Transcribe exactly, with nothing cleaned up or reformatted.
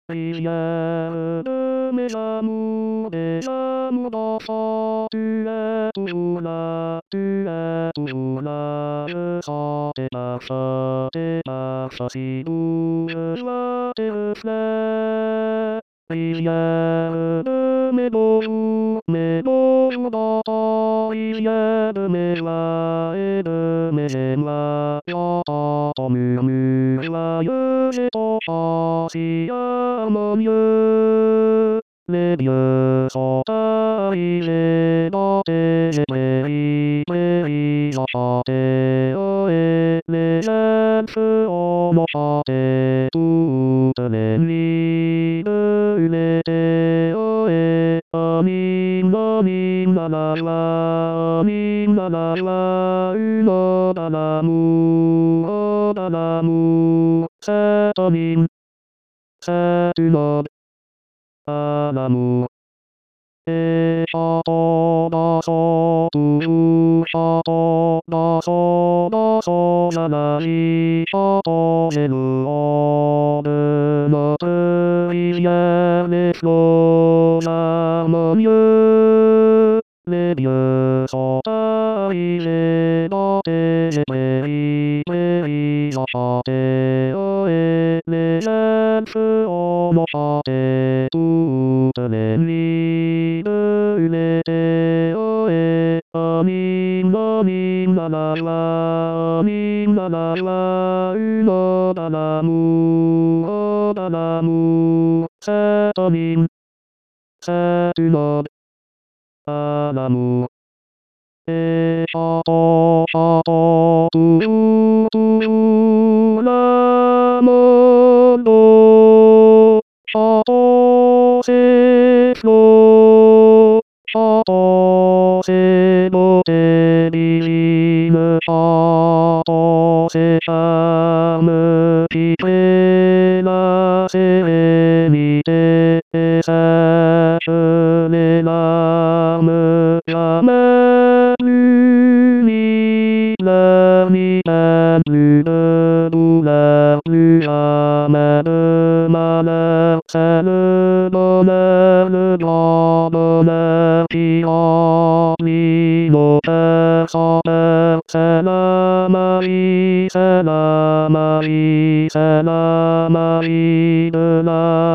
Iya demi kamu, bersama rasa tua pula, tua pula, rasa terpaksa, terpaksa hidup teruslah. Iya demi baru, baru rasa, iya demi lain, demi semua, rasa semua itu pasti amannya. Lebih sekali lebih beri, beri hati, dengan semua hati ku terlebih berhati. Amin, amin, la la la, amin, la la la, la la la mu, la la mu, satu amin, satu Lord, alamu. Satu satu satu satu satu jalani satu semua materi yang selamanya. Lebih sekali lebih beri, beri hati, dengan semua hati ku terlebih berhati. Amin, amin, la la la, amin, la la la, la la la mu, la la mu, satu amin, satu Lord, alamu. Satu satu tujuh tujuh lama lo, satu seslo, satu sedote dirinya, satu sesama kita serenite selama lama bumi langit dan bulan bulan malam selama lemah tiap lino bersama selama selama selama dalam